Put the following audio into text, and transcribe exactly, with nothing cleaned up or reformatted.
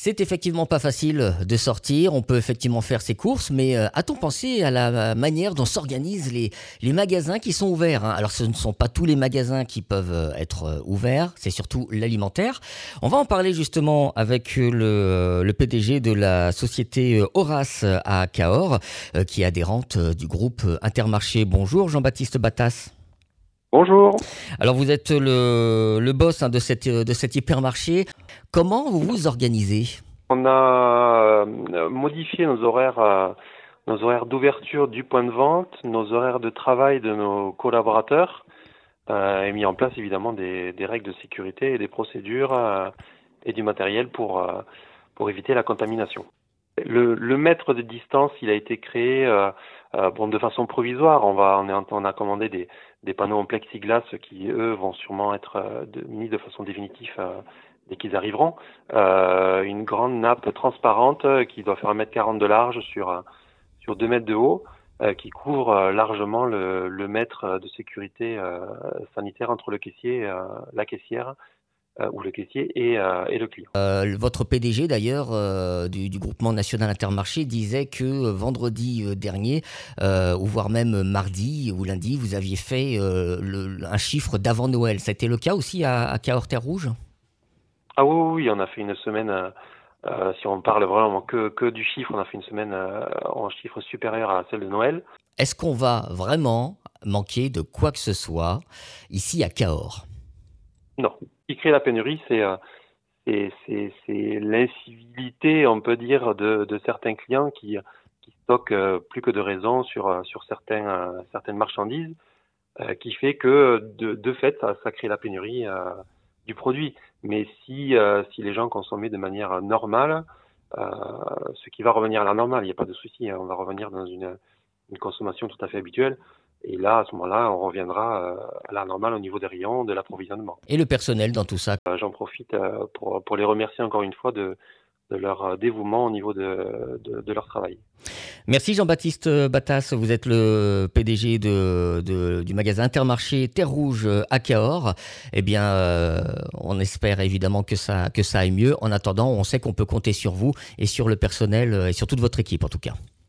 C'est effectivement pas facile de sortir, on peut effectivement faire ses courses, mais euh, a-t-on pensé à la manière dont s'organisent les, les magasins qui sont ouverts, hein? Alors ce ne sont pas tous les magasins qui peuvent euh, être euh, ouverts, c'est surtout l'alimentaire. On va en parler justement avec le, le P D G de la société euh, Horace à Cahors, euh, qui est adhérente euh, du groupe Intermarché. Bonjour Jean-Baptiste Battas. Bonjour. Alors vous êtes le, le boss hein, de, cette, de cet hypermarché. Comment vous vous organisez ? On a euh, modifié nos horaires, euh, nos horaires d'ouverture du point de vente, nos horaires de travail de nos collaborateurs, euh, et mis en place évidemment des, des règles de sécurité et des procédures euh, et du matériel pour, euh, pour éviter la contamination. Le, le mètre de distance, il a été créé euh, euh, bon, de façon provisoire. On, va, on, est, on a commandé des, des panneaux en plexiglas qui, eux, vont sûrement être euh, de, mis de façon définitive euh, dès qu'ils arriveront. Euh, une grande nappe transparente euh, qui doit faire un mètre quarante de large sur, euh, sur deux mètres de haut, euh, qui couvre euh, largement le, le mètre de sécurité euh, sanitaire entre le caissier, euh, la caissière, Euh, ou le caissier et, euh, et le client. Euh, votre P D G d'ailleurs euh, du, du groupement national Intermarché disait que euh, vendredi euh, dernier, euh, ou voire même mardi ou lundi, vous aviez fait euh, le, un chiffre d'avant Noël. Ça a été le cas aussi à, à Cahors Terre Rouge ? Ah oui, oui, oui, on a fait une semaine, euh, euh, si on parle vraiment que, que du chiffre, on a fait une semaine euh, en chiffre supérieur à celle de Noël. Est-ce qu'on va vraiment manquer de quoi que ce soit ici à Cahors ? Non. Ce qui crée la pénurie, c'est, euh, c'est, c'est, c'est l'incivilité, on peut dire, de, de certains clients qui, qui stockent euh, plus que de raison sur, euh, sur certains, euh, certaines marchandises, euh, qui fait que, de, de fait, ça, ça crée la pénurie euh, du produit. Mais si, euh, si les gens consommaient de manière normale, euh, ce qui va revenir à la normale, il n'y a pas de souci, hein, on va revenir dans une, une consommation tout à fait habituelle. Et là, à ce moment-là, on reviendra euh, à la normale au niveau des rayons, de l'approvisionnement. Et le personnel dans tout ça ? Euh, j'en profite euh, pour, pour les remercier encore une fois de, de leur dévouement au niveau de, de, de leur travail. Merci Jean-Baptiste Battas, vous êtes le P D G de, de, du magasin Intermarché Terre Rouge à Cahors. Eh bien, euh, on espère évidemment que ça, que ça aille mieux. En attendant, on sait qu'on peut compter sur vous et sur le personnel et sur toute votre équipe en tout cas.